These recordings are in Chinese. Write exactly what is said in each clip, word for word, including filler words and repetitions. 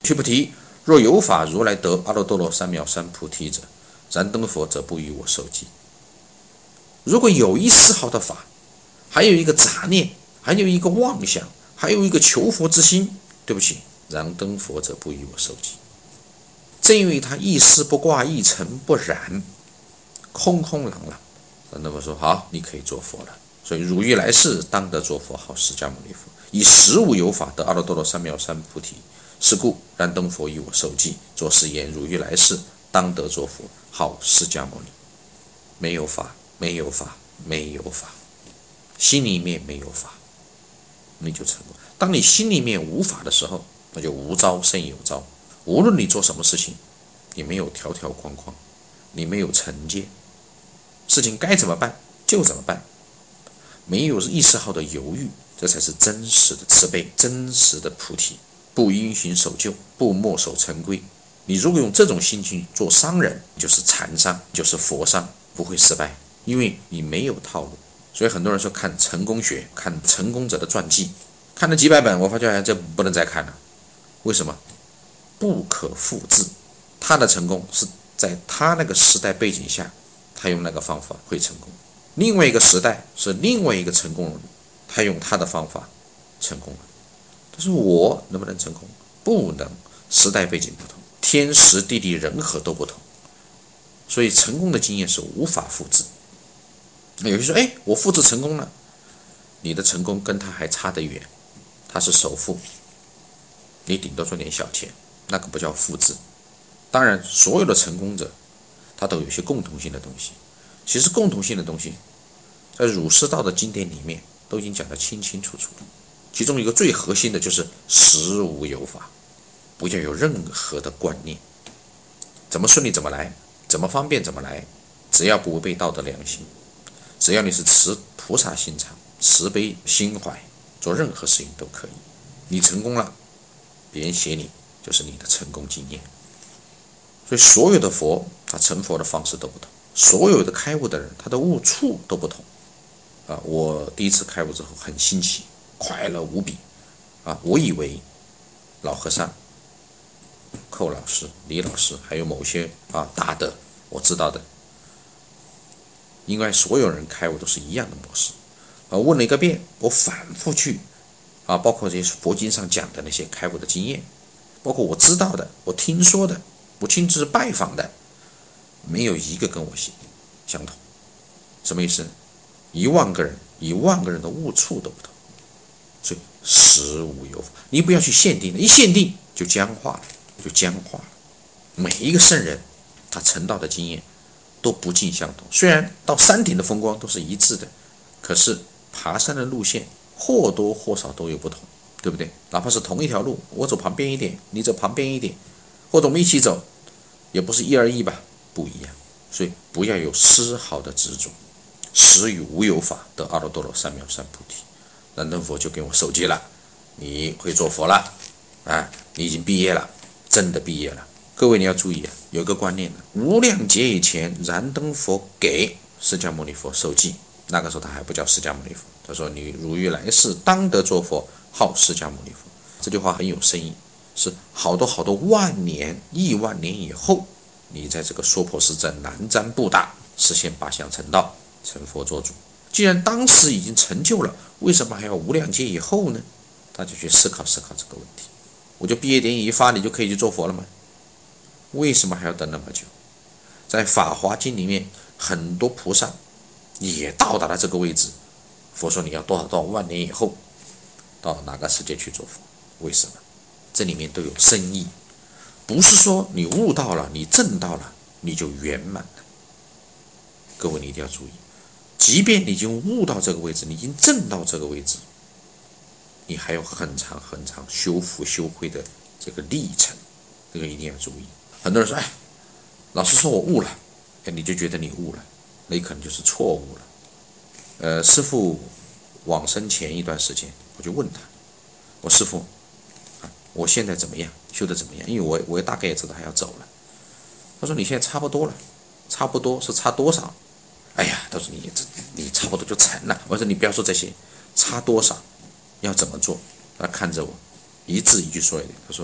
须菩提，若有法如来得阿耨多罗三藐三菩提者，燃灯佛则不与我受记。如果有一丝毫的法，还有一个杂念，还有一个妄想，还有一个求佛之心，对不起，燃灯佛则不与我受记。正因为他一丝不挂，一尘不染，空空朗朗，燃灯佛说好，你可以做佛了。所以汝欲来世当得作佛，号释迦牟尼佛，以实无有法得阿耨多罗三藐三菩提。是故燃灯佛与我受记，作是言：汝欲来世当得作佛，号释迦牟尼。没有法，没有法，没有法，心里面没有法，你就成功。当你心里面无法的时候，那就无招胜有招。无论你做什么事情，你没有条条框框，你没有成见，事情该怎么办就怎么办，没有一丝毫的犹豫，这才是真实的慈悲，真实的菩提。不因循守旧，不墨守成规。你如果用这种心情做商人，就是禅商，就是佛商，不会失败，因为你没有套路。所以很多人说看成功学，看成功者的传记，看了几百本，我发觉哎，这不能再看了。为什么？不可复制。他的成功是在他那个时代背景下，他用那个方法会成功。另外一个时代是另外一个成功人，他用他的方法成功了。但是我能不能成功？不能，时代背景不同，天时地利人和都不同，所以成功的经验是无法复制。有些说，哎，我复制成功了，你的成功跟他还差得远，他是首富，你顶多赚点小钱，那个不叫复制。当然，所有的成功者，他都有一些共同性的东西。其实共同性的东西，在儒释道的经典里面都已经讲得清清楚楚了。其中一个最核心的就是实无有法，不要有任何的观念，怎么顺利怎么来，怎么方便怎么来，只要不违背道德良心，只要你是持菩萨心肠、慈悲心怀，做任何事情都可以。你成功了，别人写你就是你的成功经验。所以所有的佛，他成佛的方式都不同，所有的开悟的人，他的悟处都不同。啊，我第一次开悟之后很新奇，快乐无比啊！我以为老和尚、寇老师、李老师，还有某些啊大的我知道的，应该所有人开悟都是一样的模式啊。问了一个遍，我反复去啊，包括这些佛经上讲的那些开悟的经验，包括我知道的、我听说的、我亲自拜访的，没有一个跟我相同。什么意思？一万个人，一万个人的悟处都不同。所以实无有法，你不要去限定，一限定就僵化了，就僵化了。每一个圣人，他成道的经验都不尽相同。虽然到山顶的风光都是一致的，可是爬山的路线或多或少都有不同，对不对？哪怕是同一条路，我走旁边一点，你走旁边一点，或者我们一起走，也不是一而一吧，不一样。所以不要有丝毫的执着。实与无有法得阿耨多罗三藐三菩提。燃灯佛就给我受记了，你会做佛了啊！你已经毕业了，真的毕业了。各位你要注意啊，有个观念，无量劫以前，燃灯佛给释迦牟尼佛受记，那个时候他还不叫释迦牟尼佛，他说你汝欲来世当得作佛，号释迦牟尼佛。这句话很有深意，是好多好多万年、亿万年以后，你在这个娑婆世镇南瞻布达实现八相成道，成佛做主。既然当时已经成就了，为什么还要无量劫以后呢？大家去思考思考这个问题。我就毕业典礼一发，你就可以去做佛了吗？为什么还要等那么久？在《法华经》里面，很多菩萨也到达了这个位置。佛说你要多少多少万年以后，到哪个世界去做佛？为什么？这里面都有深意，不是说你悟到了，你证到了，你就圆满了。各位你一定要注意。即便你已经悟到这个位置，你已经证到这个位置，你还有很长很长修福修慧的这个历程，这个一定要注意。很多人说，哎，老师说我悟了，哎，你就觉得你悟了，那可能就是错误了。呃，师父往生前一段时间，我就问他，我师父啊，我现在怎么样，修得怎么样？因为我我大概也知道他要走了。他说你现在差不多了，差不多是差多少？哎呀，他说你这你差不多就成了。我说你不要说这些，差多少，要怎么做？他看着我，一字一句说一点。他说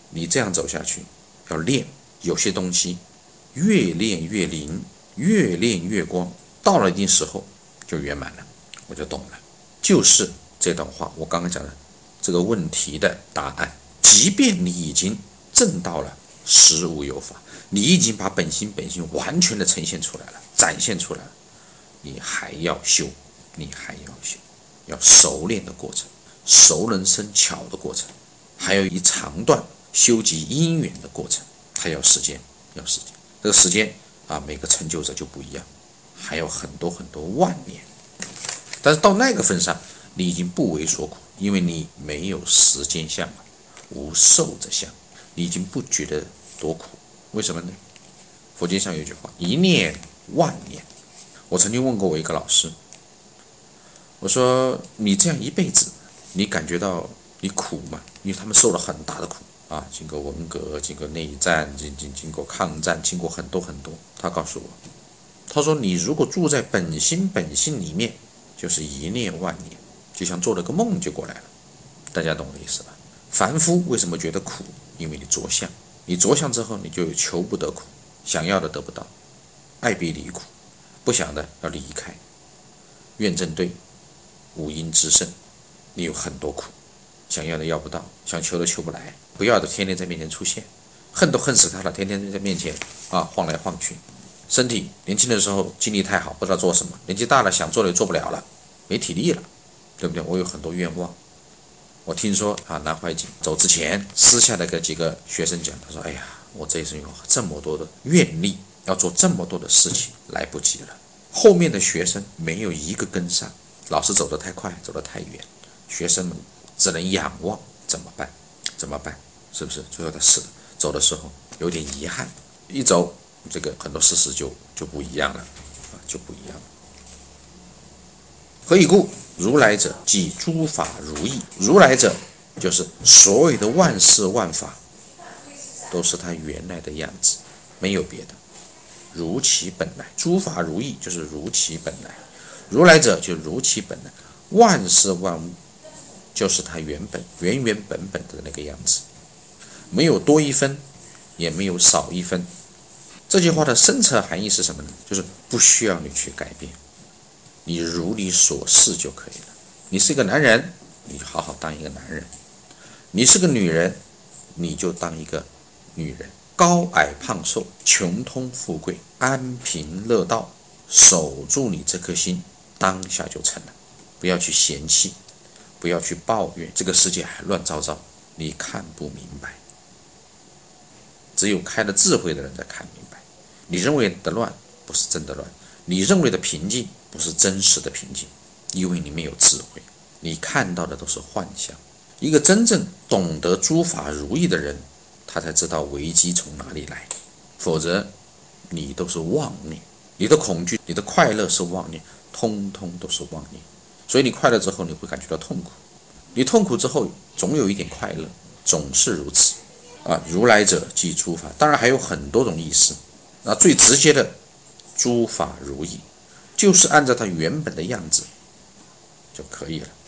你这样走下去，要练，有些东西越练越灵，越练越光，到了一定时候就圆满了，我就懂了。就是这段话，我刚刚讲的这个问题的答案。即便你已经证到了实无有法，你已经把本心本性完全的呈现出来了，展现出来了，你还要修，你还要修，要熟练的过程，熟能生巧的过程，还有一长段修集因缘的过程，还要时间，要时间。这个时间啊，每个成就者就不一样，还有很多很多万年。但是到那个份上，你已经不为所苦，因为你没有时间相了，无受者相，你已经不觉得多苦。为什么呢？佛经上有一句话，一念万年。我曾经问过我一个老师，我说你这样一辈子，你感觉到你苦吗？因为他们受了很大的苦啊，经过文革，经过内战，经经经过抗战，经过很多很多。他告诉我，他说你如果住在本心本性里面，就是一念万年，就像做了个梦就过来了。大家懂我的意思吧？凡夫为什么觉得苦？因为你着相，你着相之后，你就有求不得苦，想要的得不到，爱别离苦，不想的要离开，怨憎对，五阴之盛，你有很多苦，想要的要不到，想求的求不来，不要的天天在面前出现，恨都恨死他了，天天在面前啊晃来晃去。身体年轻的时候精力太好，不知道做什么，年纪大了想做了也做不了了，没体力了，对不对？我有很多愿望。我听说啊，南怀瑾走之前私下的跟几个学生讲，他说：“哎呀，我这一生有这么多的愿力，要做这么多的事情，来不及了。”后面的学生没有一个跟上，老师走得太快，走得太远，学生们只能仰望，怎么办？怎么办？是不是？最后他死走的时候有点遗憾，一走这个很多事实就就不一样了啊，就不一样了。何以故？如来者，即诸法如意。如来者，就是所有的万事万法，都是他原来的样子，没有别的。如其本来，诸法如意就是如其本来。如来者就如其本来，万事万物就是他原本原原本本的那个样子，没有多一分，也没有少一分。这句话的深层含义是什么呢？就是不需要你去改变。你如你所示就可以了。你是一个男人，你好好当一个男人；你是个女人，你就当一个女人。高矮胖瘦，穷通富贵，安贫乐道，守住你这颗心，当下就成了。不要去嫌弃，不要去抱怨，这个世界还乱糟糟，你看不明白。只有开了智慧的人才看明白。你认为的乱，不是真的乱；你认为的平静，不是真实的平静，因为你没有智慧，你看到的都是幻象。一个真正懂得诸法如意的人，他才知道危机从哪里来，否则你都是妄念，你的恐惧，你的快乐是妄念，通通都是妄念。所以你快乐之后，你会感觉到痛苦；你痛苦之后，总有一点快乐，总是如此啊。如来者即诸法，当然还有很多种意思。那最直接的，诸法如意，就是按照它原本的样子就可以了。